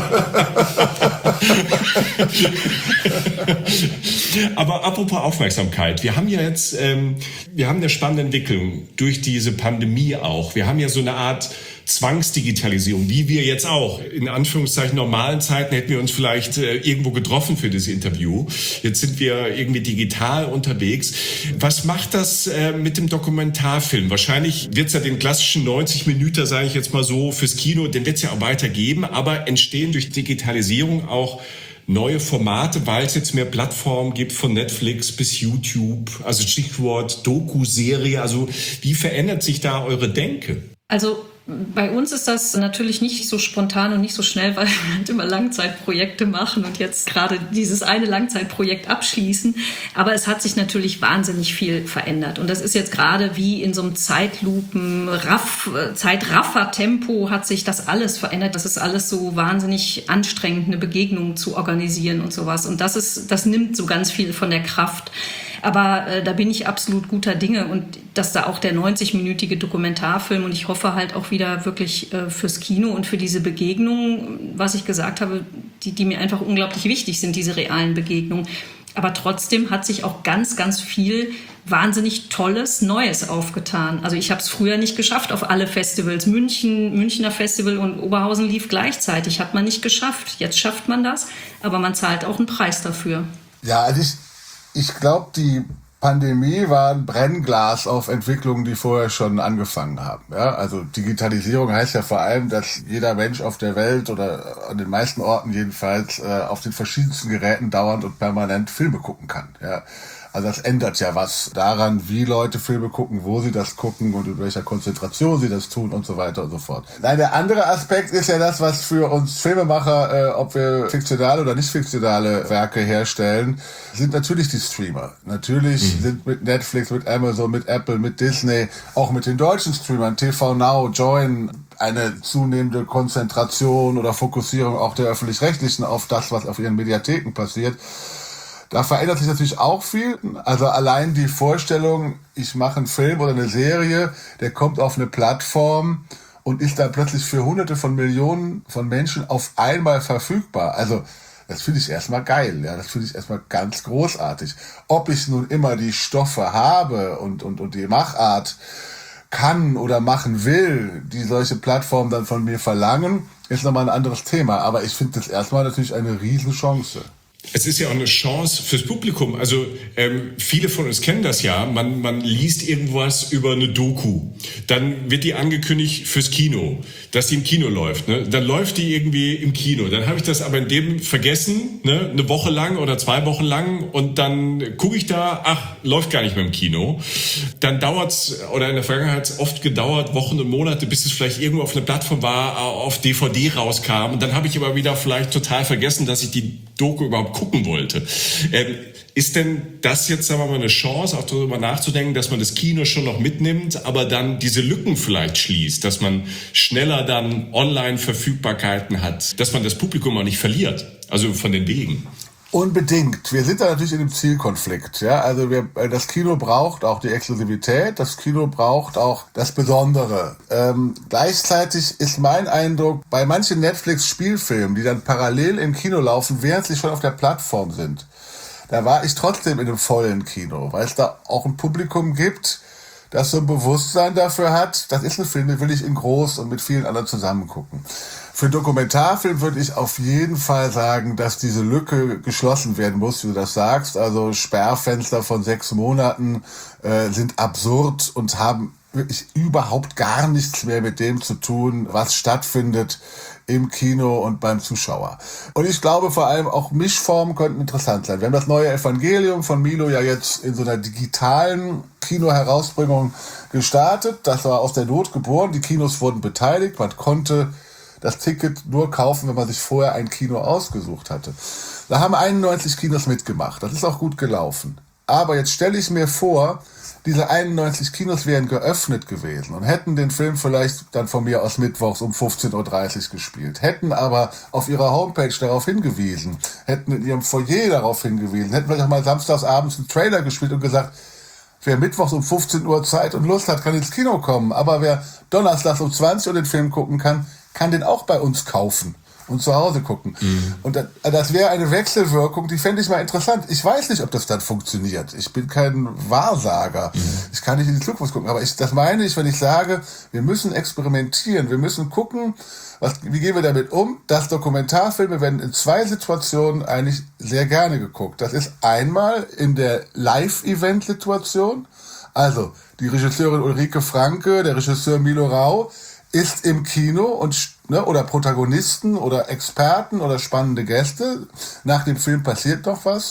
Aber apropos Aufmerksamkeit, wir haben ja jetzt, wir haben eine spannende Entwicklung durch diese Pandemie auch. Wir haben ja so eine Art Zwangsdigitalisierung, wie wir jetzt auch. In Anführungszeichen normalen Zeiten hätten wir uns vielleicht irgendwo getroffen für das Interview. Jetzt sind wir irgendwie digital unterwegs. Was macht das mit dem Dokumentarfilm? Wahrscheinlich wird es ja den klassischen 90-Minüter, sage ich jetzt mal so, fürs Kino, den wird es ja auch weitergeben, aber entstehen durch Digitalisierung auch neue Formate, weil es jetzt mehr Plattformen gibt, von Netflix bis YouTube, also Stichwort Doku-Serie. Also wie verändert sich da eure Denke? Also bei uns ist das natürlich nicht so spontan und nicht so schnell, weil wir halt immer Langzeitprojekte machen und jetzt gerade dieses eine Langzeitprojekt abschließen. Aber es hat sich natürlich wahnsinnig viel verändert. Und das ist jetzt gerade wie in so einem Zeitraffer-Tempo hat sich das alles verändert. Das ist alles so wahnsinnig anstrengend, eine Begegnung zu organisieren und sowas. Und das nimmt so ganz viel von der Kraft. Aber da bin ich absolut guter Dinge und dass da auch der 90-minütige Dokumentarfilm und ich hoffe halt auch wieder wirklich fürs Kino und für diese Begegnungen, was ich gesagt habe, die mir einfach unglaublich wichtig sind, diese realen Begegnungen. Aber trotzdem hat sich auch ganz, ganz viel wahnsinnig Tolles, Neues aufgetan. Also ich habe es früher nicht geschafft auf alle Festivals. Münchner Festival und Oberhausen lief gleichzeitig. Hat man nicht geschafft. Jetzt schafft man das, aber man zahlt auch einen Preis dafür. Ja, also ich glaube, die Pandemie war ein Brennglas auf Entwicklungen, die vorher schon angefangen haben. Ja, also Digitalisierung heißt ja vor allem, dass jeder Mensch auf der Welt oder an den meisten Orten jedenfalls auf den verschiedensten Geräten dauernd und permanent Filme gucken kann. Ja. Also das ändert ja was daran, wie Leute Filme gucken, wo sie das gucken und in welcher Konzentration sie das tun und so weiter und so fort. Nein, der andere Aspekt ist ja das, was für uns Filmemacher, ob wir fiktionale oder nicht fiktionale Werke herstellen, sind natürlich die Streamer. Natürlich sind mit Netflix, mit Amazon, mit Apple, mit Disney, auch mit den deutschen Streamern, TV Now, Join, eine zunehmende Konzentration oder Fokussierung auch der Öffentlich-Rechtlichen auf das, was auf ihren Mediatheken passiert. Da verändert sich natürlich auch viel. Also allein die Vorstellung, ich mache einen Film oder eine Serie, der kommt auf eine Plattform und ist dann plötzlich für Hunderte von Millionen von Menschen auf einmal verfügbar. Also das finde ich erstmal geil, ja, das finde ich erstmal ganz großartig. Ob ich nun immer die Stoffe habe und die Machart kann oder machen will, die solche Plattformen dann von mir verlangen, ist nochmal ein anderes Thema. Aber ich finde das erstmal natürlich eine Riesenchance. Es ist ja auch eine Chance fürs Publikum. Also viele von uns kennen das ja. Man liest irgendwas über eine Doku. Dann wird die angekündigt fürs Kino, dass die im Kino läuft. Ne? Dann läuft die irgendwie im Kino. Dann habe ich das aber in dem vergessen, ne? Eine Woche lang oder 2 Wochen lang. Und dann gucke ich da, läuft gar nicht mehr im Kino. Dann dauert's, oder in der Vergangenheit hat es oft gedauert, Wochen und Monate, bis es vielleicht irgendwo auf einer Plattform war, auf DVD rauskam. Und dann habe ich aber wieder vielleicht total vergessen, dass ich die Doku überhaupt gucken wollte. Ist denn das jetzt, sagen wir mal, eine Chance, auch darüber nachzudenken, dass man das Kino schon noch mitnimmt, aber dann diese Lücken vielleicht schließt, dass man schneller dann Online-Verfügbarkeiten hat, dass man das Publikum auch nicht verliert, also von den Wegen? Unbedingt. Wir sind da natürlich in einem Zielkonflikt. Ja, also das Kino braucht auch die Exklusivität, das Kino braucht auch das Besondere. Gleichzeitig ist mein Eindruck, bei manchen Netflix-Spielfilmen, die dann parallel im Kino laufen, während sie schon auf der Plattform sind, da war ich trotzdem in einem vollen Kino, weil es da auch ein Publikum gibt, das so ein Bewusstsein dafür hat, das ist ein Film, den will ich in groß und mit vielen anderen zusammen gucken. Für einen Dokumentarfilm würde ich auf jeden Fall sagen, dass diese Lücke geschlossen werden muss, wie du das sagst. Also Sperrfenster von 6 Monaten sind absurd und haben wirklich überhaupt gar nichts mehr mit dem zu tun, was stattfindet im Kino und beim Zuschauer. Und ich glaube vor allem auch Mischformen könnten interessant sein. Wir haben das neue Evangelium von Milo ja jetzt in so einer digitalen Kino-Herausbringung gestartet. Das war aus der Not geboren. Die Kinos wurden beteiligt. Man konnte das Ticket nur kaufen, wenn man sich vorher ein Kino ausgesucht hatte. Da haben 91 Kinos mitgemacht. Das ist auch gut gelaufen. Aber jetzt stelle ich mir vor, diese 91 Kinos wären geöffnet gewesen und hätten den Film vielleicht dann von mir aus mittwochs um 15.30 Uhr gespielt, hätten aber auf ihrer Homepage darauf hingewiesen, hätten in ihrem Foyer darauf hingewiesen, hätten vielleicht auch mal samstags abends einen Trailer gespielt und gesagt, wer mittwochs um 15 Uhr Zeit und Lust hat, kann ins Kino kommen, aber wer donnerstags um 20 Uhr den Film gucken kann, kann den auch bei uns kaufen und zu Hause gucken. Und das wäre eine Wechselwirkung, die fände ich mal interessant. Ich weiß nicht, ob das dann funktioniert. Ich bin kein Wahrsager. Ich kann nicht in die Zukunft gucken. Aber das meine ich, wenn ich sage, wir müssen experimentieren. Wir müssen gucken, wie gehen wir damit um. Dass Dokumentarfilme werden in 2 Situationen eigentlich sehr gerne geguckt. Das ist einmal in der Live-Event-Situation. Also die Regisseurin Ulrike Franke, der Regisseur Milo Rau ist im Kino und oder Protagonisten oder Experten oder spannende Gäste. Nach dem Film passiert noch was.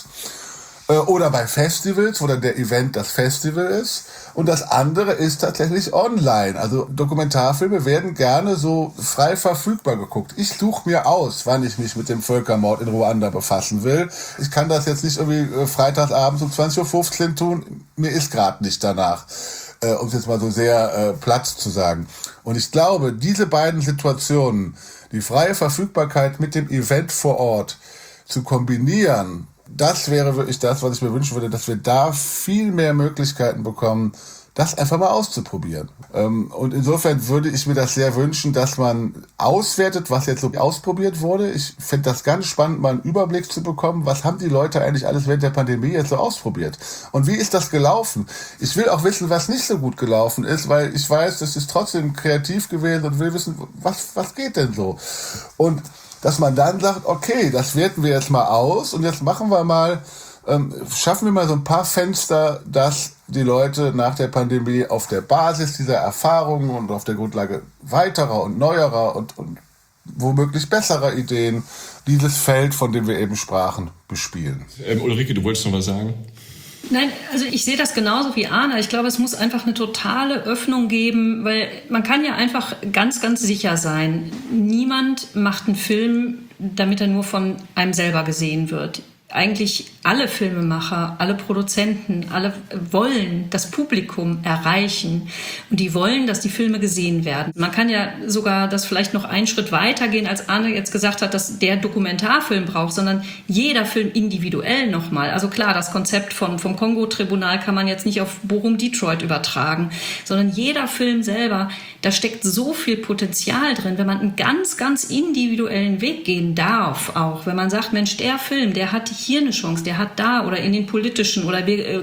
Oder bei Festivals, wo dann der Event das Festival ist. Und das andere ist tatsächlich online. Also Dokumentarfilme werden gerne so frei verfügbar geguckt. Ich suche mir aus, wann ich mich mit dem Völkermord in Ruanda befassen will. Ich kann das jetzt nicht irgendwie freitagsabends um 20.15 Uhr tun. Mir ist gerade nicht danach. Um es jetzt mal so sehr platt zu sagen. Und ich glaube, diese beiden Situationen, die freie Verfügbarkeit mit dem Event vor Ort zu kombinieren, das wäre wirklich das, was ich mir wünschen würde, dass wir da viel mehr Möglichkeiten bekommen, das einfach mal auszuprobieren. Und insofern würde ich mir das sehr wünschen, dass man auswertet, was jetzt so ausprobiert wurde. Ich finde das ganz spannend, mal einen Überblick zu bekommen, was haben die Leute eigentlich alles während der Pandemie jetzt so ausprobiert? Und wie ist das gelaufen? Ich will auch wissen, was nicht so gut gelaufen ist, weil ich weiß, das ist trotzdem kreativ gewesen und will wissen, was geht denn so? Und dass man dann sagt, okay, das werten wir jetzt mal aus und jetzt machen wir mal, schaffen wir mal so ein paar Fenster, dass die Leute nach der Pandemie auf der Basis dieser Erfahrungen und auf der Grundlage weiterer und neuerer und womöglich besserer Ideen dieses Feld, von dem wir eben sprachen, bespielen. Ulrike, du wolltest noch was sagen? Nein, also ich sehe das genauso wie Arne. Ich glaube, es muss einfach eine totale Öffnung geben, weil man kann ja einfach ganz, ganz sicher sein, niemand macht einen Film, damit er nur von einem selber gesehen wird. Eigentlich alle Filmemacher, alle Produzenten, alle wollen das Publikum erreichen und die wollen, dass die Filme gesehen werden. Man kann ja sogar das vielleicht noch einen Schritt weiter gehen, als Arne jetzt gesagt hat, dass der Dokumentarfilm braucht, sondern jeder Film individuell nochmal. Also klar, das Konzept vom Kongo-Tribunal kann man jetzt nicht auf Bochum-Detroit übertragen, sondern jeder Film selber, da steckt so viel Potenzial drin, wenn man einen ganz, ganz individuellen Weg gehen darf auch. Wenn man sagt, Mensch, der Film, der hat hier eine Chance, der hat da oder in den politischen oder wir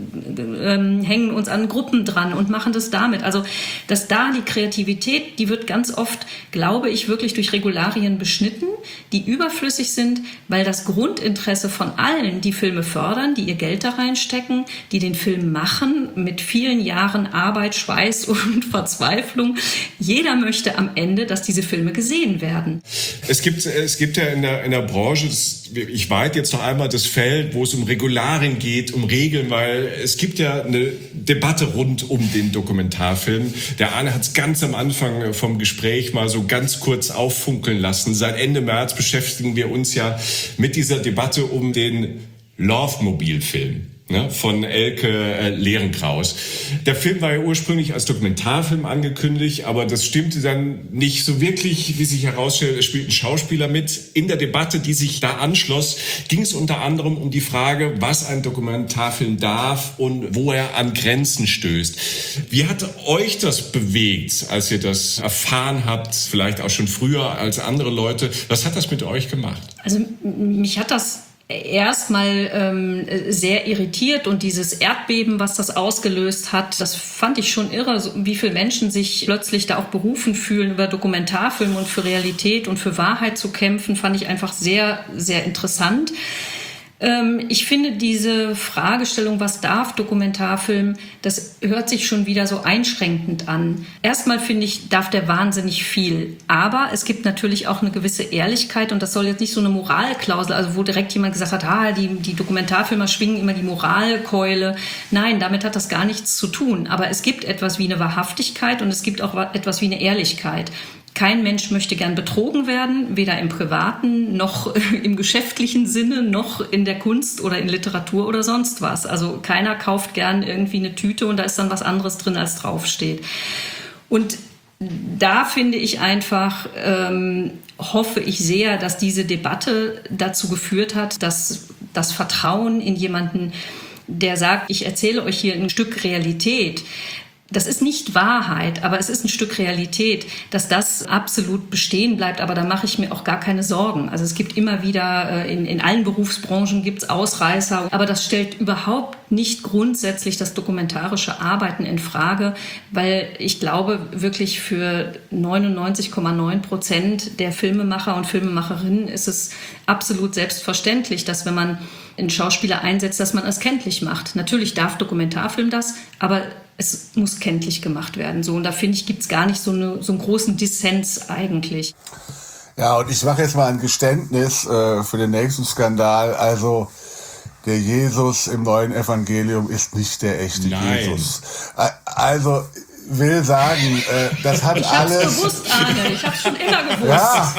hängen uns an Gruppen dran und machen das damit. Also, dass da die Kreativität, die wird ganz oft, glaube ich, wirklich durch Regularien beschnitten, die überflüssig sind, weil das Grundinteresse von allen, die Filme fördern, die ihr Geld da reinstecken, die den Film machen, mit vielen Jahren Arbeit, Schweiß und Verzweiflung, jeder möchte am Ende, dass diese Filme gesehen werden. Es gibt ja in der Branche, ich weite jetzt noch einmal das Feld, wo es um Regularien geht, um Regeln, weil es gibt ja eine Debatte rund um den Dokumentarfilm. Der Arne hat es ganz am Anfang vom Gespräch mal so ganz kurz auffunkeln lassen. Seit Ende März beschäftigen wir uns ja mit dieser Debatte um den Love-Mobil-Film. Von Elke Lehrenkraus. Der Film war ja ursprünglich als Dokumentarfilm angekündigt, aber das stimmte dann nicht so wirklich, wie sich herausstellt. Es spielt ein Schauspieler mit. In der Debatte, die sich da anschloss, ging es unter anderem um die Frage, was ein Dokumentarfilm darf und wo er an Grenzen stößt. Wie hat euch das bewegt, als ihr das erfahren habt, vielleicht auch schon früher als andere Leute? Was hat das mit euch gemacht? Also mich hat das erstmal sehr irritiert und dieses Erdbeben, was das ausgelöst hat, das fand ich schon irre, wie viele Menschen sich plötzlich da auch berufen fühlen, über Dokumentarfilme und für Realität und für Wahrheit zu kämpfen, fand ich einfach sehr, sehr interessant. Ich finde diese Fragestellung, was darf Dokumentarfilm, das hört sich schon wieder so einschränkend an. Erstmal finde ich, darf der wahnsinnig viel. Aber es gibt natürlich auch eine gewisse Ehrlichkeit und das soll jetzt nicht so eine Moralklausel, also wo direkt jemand gesagt hat, die Dokumentarfilmer schwingen immer die Moralkeule. Nein, damit hat das gar nichts zu tun. Aber es gibt etwas wie eine Wahrhaftigkeit und es gibt auch etwas wie eine Ehrlichkeit. kein Mensch möchte gern betrogen werden, weder im privaten noch im geschäftlichen Sinne, noch in der Kunst oder in Literatur oder sonst was. Also keiner kauft gern irgendwie eine Tüte und da ist dann was anderes drin, als draufsteht. Und da finde ich einfach, hoffe ich sehr, dass diese Debatte dazu geführt hat, dass das Vertrauen in jemanden, der sagt, ich erzähle euch hier ein Stück Realität, das ist nicht Wahrheit, aber es ist ein Stück Realität, dass das absolut bestehen bleibt. Aber da mache ich mir auch gar keine Sorgen. Also es gibt immer wieder, in allen Berufsbranchen gibt es Ausreißer. Aber das stellt überhaupt nicht grundsätzlich das dokumentarische Arbeiten in Frage, weil ich glaube wirklich für 99,9% der Filmemacher und Filmemacherinnen ist es absolut selbstverständlich, dass wenn man einen Schauspieler einsetzt, dass man es kenntlich macht. Natürlich darf Dokumentarfilm das, aber es muss kenntlich gemacht werden. So, und da finde ich, gibt es gar nicht so einen großen Dissens eigentlich. Ja, und ich mache jetzt mal ein Geständnis für den nächsten Skandal. Also der Jesus im neuen Evangelium ist nicht der echte Jesus. Also will sagen, das hat alles... Ich hab's gewusst, Arne. Ich hab's schon immer gewusst.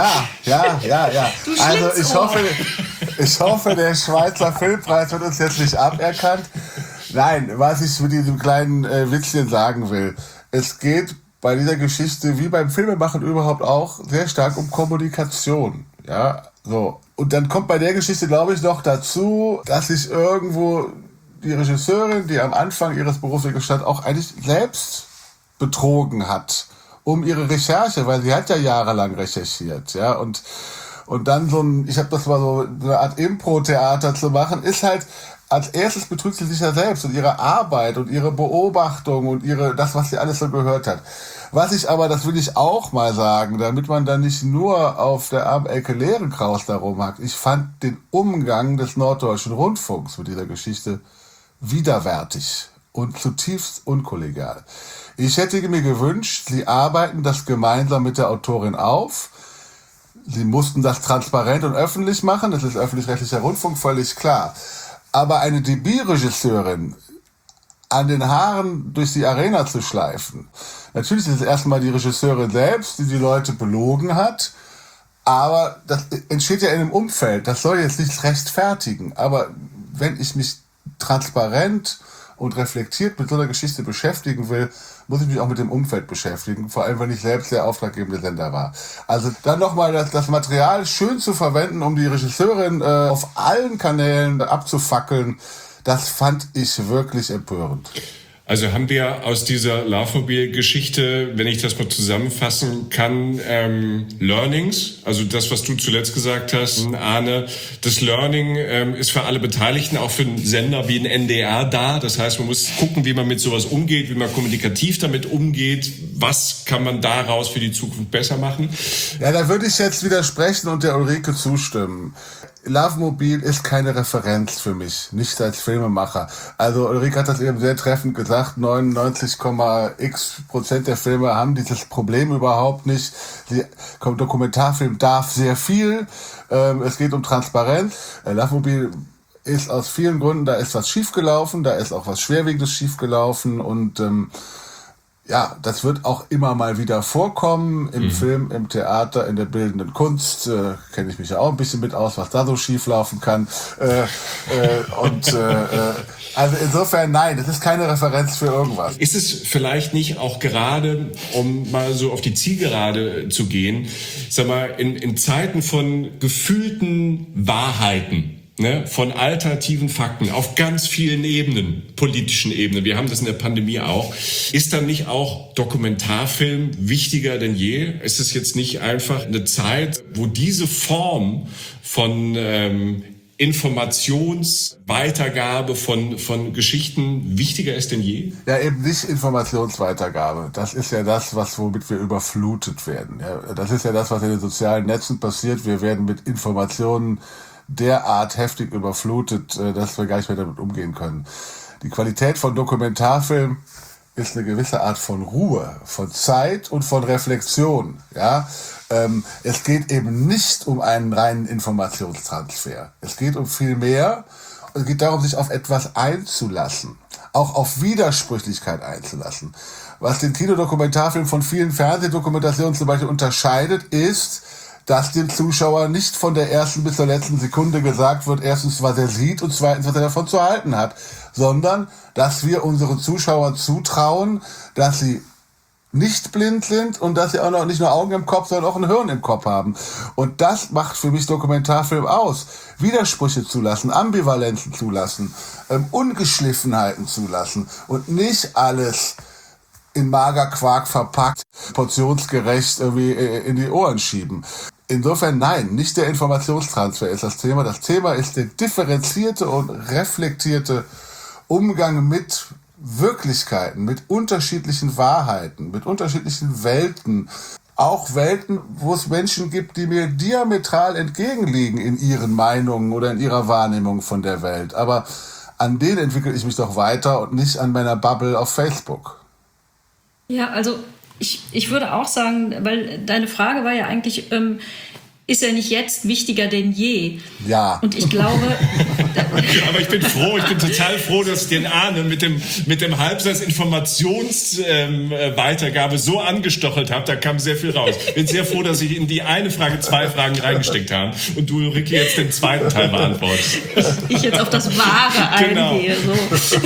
Ja. Du Also ich hoffe, der Schweizer Filmpreis wird uns jetzt nicht aberkannt. Nein, was ich mit diesem kleinen Witzchen sagen will, es geht bei dieser Geschichte, wie beim Filmemachen überhaupt auch, sehr stark um Kommunikation. Ja, so. Und dann kommt bei der Geschichte, glaube ich, noch dazu, dass sich irgendwo die Regisseurin, die am Anfang ihres Berufsweges stand, auch eigentlich selbst betrogen hat um ihre Recherche, weil sie hat ja jahrelang recherchiert, ja, und dann ich habe das mal so eine Art Impro-Theater zu machen, ist halt, als erstes betrügt sie sich ja selbst und ihre Arbeit und ihre Beobachtung und das, was sie alles so gehört hat. Was ich aber, das will ich auch mal sagen, damit man dann nicht nur auf der armen Elke Lehrenkraus darum hackt, ich fand den Umgang des Norddeutschen Rundfunks mit dieser Geschichte widerwärtig und zutiefst unkollegial. Ich hätte mir gewünscht, sie arbeiten das gemeinsam mit der Autorin auf. Sie mussten das transparent und öffentlich machen, das ist öffentlich-rechtlicher Rundfunk, völlig klar. Aber eine Debütregisseurin an den Haaren durch die Arena zu schleifen, natürlich ist es erstmal die Regisseurin selbst, die Leute belogen hat, aber das entsteht ja in einem Umfeld, das soll jetzt nichts rechtfertigen, aber wenn ich mich transparent und reflektiert mit so einer Geschichte beschäftigen will, muss ich mich auch mit dem Umfeld beschäftigen, vor allem wenn ich selbst der auftraggebende Sender war. Also dann nochmal das Material schön zu verwenden, um die Regisseurin auf allen Kanälen abzufackeln, das fand ich wirklich empörend. Also haben wir aus dieser Lovemobil-Geschichte, wenn ich das mal zusammenfassen kann, Learnings, also das, was du zuletzt gesagt hast, Arne, das Learning ist für alle Beteiligten, auch für einen Sender wie ein NDR da. Das heißt, man muss gucken, wie man mit sowas umgeht, wie man kommunikativ damit umgeht, was kann man daraus für die Zukunft besser machen. Ja, da würde ich jetzt widersprechen und der Ulrike zustimmen. Lovemobil ist keine Referenz für mich, nicht als Filmemacher. Also Ulrike hat das eben sehr treffend gesagt, 99,x% der Filme haben dieses Problem überhaupt nicht. Dokumentarfilm darf sehr viel, es geht um Transparenz. Lovemobil ist aus vielen Gründen, da ist was schiefgelaufen, da ist auch was Schwerwiegendes schiefgelaufen und ja, das wird auch immer mal wieder vorkommen, im Film, im Theater, in der bildenden Kunst, kenne ich mich ja auch ein bisschen mit aus, was da so schief laufen kann. Also insofern, nein, das ist keine Referenz für irgendwas. Ist es vielleicht nicht auch gerade, um mal so auf die Zielgerade zu gehen, sag mal, in Zeiten von gefühlten Wahrheiten, ne, von alternativen Fakten auf ganz vielen Ebenen, politischen Ebenen, wir haben das in der Pandemie auch, ist dann nicht auch Dokumentarfilm wichtiger denn je? Ist es jetzt nicht einfach eine Zeit, wo diese Form von Informationsweitergabe von Geschichten wichtiger ist denn je? Ja, eben nicht Informationsweitergabe. Das ist ja das, womit wir überflutet werden. Ja, das ist ja das, was in den sozialen Netzen passiert. Wir werden mit Informationen derart heftig überflutet, dass wir gar nicht mehr damit umgehen können. Die Qualität von Dokumentarfilm ist eine gewisse Art von Ruhe, von Zeit und von Reflexion. Ja, es geht eben nicht um einen reinen Informationstransfer. Es geht um viel mehr. Es geht darum, sich auf etwas einzulassen. auch auf Widersprüchlichkeit einzulassen. Was den Kinodokumentarfilm von vielen Fernsehdokumentationen zum Beispiel unterscheidet, ist, dass dem Zuschauer nicht von der ersten bis zur letzten Sekunde gesagt wird, erstens, was er sieht und zweitens, was er davon zu halten hat, sondern dass wir unseren Zuschauern zutrauen, dass sie nicht blind sind und dass sie auch noch nicht nur Augen im Kopf, sondern auch ein Hirn im Kopf haben. Und das macht für mich Dokumentarfilm aus. Widersprüche zulassen, Ambivalenzen zulassen, Ungeschliffenheiten zulassen und nicht alles in Magerquark verpackt, portionsgerecht irgendwie in die Ohren schieben. Insofern nein, nicht der Informationstransfer ist das Thema. Das Thema ist der differenzierte und reflektierte Umgang mit Wirklichkeiten, mit unterschiedlichen Wahrheiten, mit unterschiedlichen Welten. Auch Welten, wo es Menschen gibt, die mir diametral entgegenliegen in ihren Meinungen oder in ihrer Wahrnehmung von der Welt. Aber an denen entwickle ich mich doch weiter und nicht an meiner Bubble auf Facebook. Ja, also ich würde auch sagen, weil deine Frage war ja eigentlich, ist er nicht jetzt wichtiger denn je? Ja. Und ich glaube... Aber ich bin total froh, dass ich den Arne mit dem Halbsatz Informationsweitergabe so angestochelt habe, da kam sehr viel raus. Ich bin sehr froh, dass ich in die eine Frage 2 Fragen reingesteckt habe und du, Ricky, jetzt den zweiten Teil beantwortest. Ich jetzt auf das Wahre eingehe. So.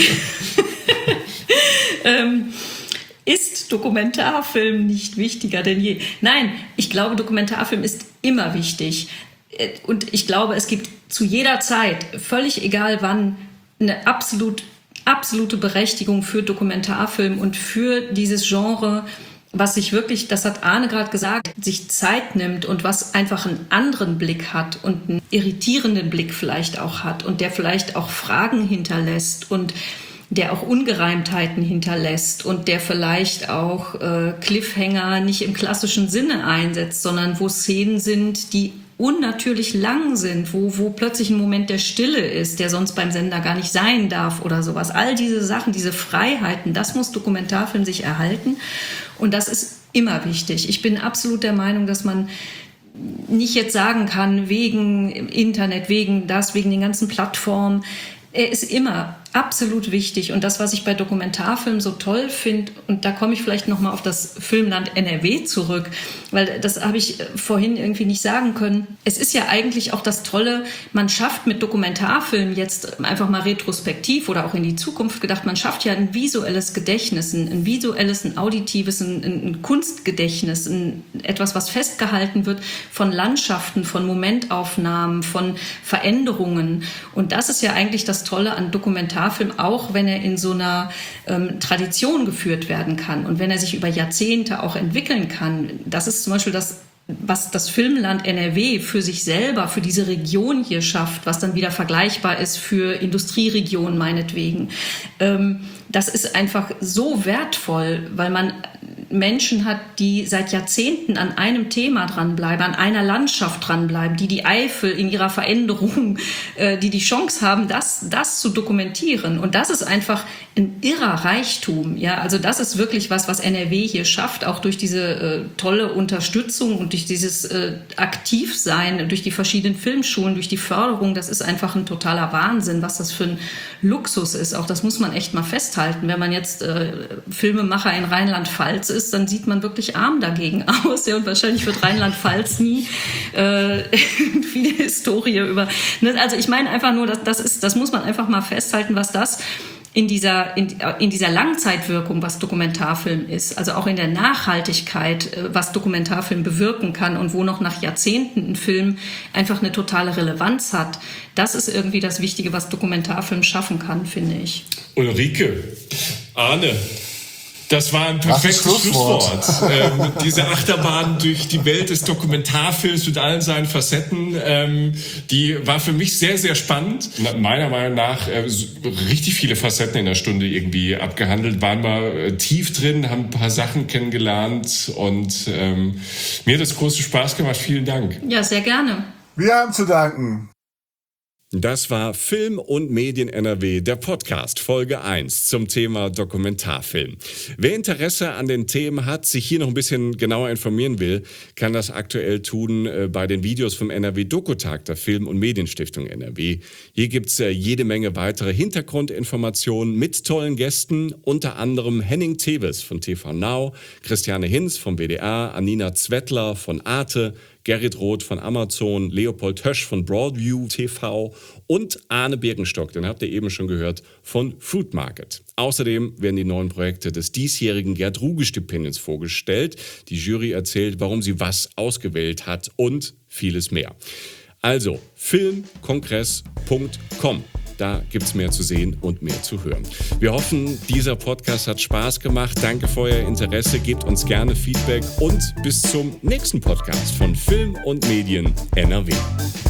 Ist Dokumentarfilm nicht wichtiger denn je? Nein, ich glaube, Dokumentarfilm ist immer wichtig. Und ich glaube, es gibt zu jeder Zeit, völlig egal wann, eine absolute Berechtigung für Dokumentarfilm und für dieses Genre, was sich wirklich, das hat Arne gerade gesagt, sich Zeit nimmt und was einfach einen anderen Blick hat und einen irritierenden Blick vielleicht auch hat und der vielleicht auch Fragen hinterlässt und der auch Ungereimtheiten hinterlässt und der vielleicht auch Cliffhanger nicht im klassischen Sinne einsetzt, sondern wo Szenen sind, die unnatürlich lang sind, wo plötzlich ein Moment der Stille ist, der sonst beim Sender gar nicht sein darf oder sowas. All diese Sachen, diese Freiheiten, das muss Dokumentarfilm sich erhalten und das ist immer wichtig. Ich bin absolut der Meinung, dass man nicht jetzt sagen kann, wegen Internet, wegen den ganzen Plattformen, er ist immer absolut wichtig. Und das, was ich bei Dokumentarfilmen so toll finde, und da komme ich vielleicht nochmal auf das Filmland NRW zurück, weil das habe ich vorhin irgendwie nicht sagen können. Es ist ja eigentlich auch das Tolle, man schafft mit Dokumentarfilmen jetzt einfach mal retrospektiv oder auch in die Zukunft gedacht, man schafft ja ein visuelles Gedächtnis, ein visuelles, ein auditives, ein Kunstgedächtnis, etwas, was festgehalten wird von Landschaften, von Momentaufnahmen, von Veränderungen. Und das ist ja eigentlich das Tolle an Dokumentarfilm, auch wenn er in so einer Tradition geführt werden kann und wenn er sich über Jahrzehnte auch entwickeln kann. Das ist zum Beispiel das, was das Filmland NRW für sich selber, für diese Region hier schafft, was dann wieder vergleichbar ist für Industrieregionen meinetwegen. Das ist einfach so wertvoll, weil man Menschen hat, die seit Jahrzehnten an einem Thema dranbleiben, an einer Landschaft dranbleiben, die Eifel in ihrer Veränderung, die Chance haben, das zu dokumentieren. Und das ist einfach ein irrer Reichtum. Ja, also das ist wirklich was NRW hier schafft, auch durch diese tolle Unterstützung und durch dieses Aktivsein, durch die verschiedenen Filmschulen, durch die Förderung. Das ist einfach ein totaler Wahnsinn, was das für ein Luxus ist. Auch das muss man echt mal festhalten. Wenn man jetzt Filmemacher in Rheinland-Pfalz ist, dann sieht man wirklich arm dagegen aus. Ja, und wahrscheinlich wird Rheinland-Pfalz nie viele Historie über... Ne? Also ich meine einfach nur, das muss man einfach mal festhalten, was das in dieser Langzeitwirkung, was Dokumentarfilm ist, also auch in der Nachhaltigkeit, was Dokumentarfilm bewirken kann und wo noch nach Jahrzehnten ein Film einfach eine totale Relevanz hat. Das ist irgendwie das Wichtige, was Dokumentarfilm schaffen kann, finde ich. Ulrike, Arne, das war ein perfektes Schlusswort. Diese Achterbahn durch die Welt des Dokumentarfilms mit allen seinen Facetten, die war für mich sehr, sehr spannend. Meiner Meinung nach richtig viele Facetten in der Stunde irgendwie abgehandelt, waren wir tief drin, haben ein paar Sachen kennengelernt und mir hat das großen Spaß gemacht. Vielen Dank. Ja, sehr gerne. Wir haben zu danken. Das war Film und Medien NRW, der Podcast, Folge 1 zum Thema Dokumentarfilm. Wer Interesse an den Themen hat, sich hier noch ein bisschen genauer informieren will, kann das aktuell tun bei den Videos vom NRW-Dokutag der Film- und Medienstiftung NRW. Hier gibt's jede Menge weitere Hintergrundinformationen mit tollen Gästen, unter anderem Henning Teves von TV Now, Christiane Hinz vom WDR, Anina Zwettler von Arte, Gerrit Roth von Amazon, Leopold Hösch von Broadview TV und Arne Birkenstock, den habt ihr eben schon gehört, von Fruit Market. Außerdem werden die neuen Projekte des diesjährigen Gerd-Ruge-Stipendiums vorgestellt. Die Jury erzählt, warum sie was ausgewählt hat und vieles mehr. Also filmkongress.com. Da gibt's mehr zu sehen und mehr zu hören. Wir hoffen, dieser Podcast hat Spaß gemacht. Danke für euer Interesse. Gebt uns gerne Feedback und bis zum nächsten Podcast von Film und Medien NRW.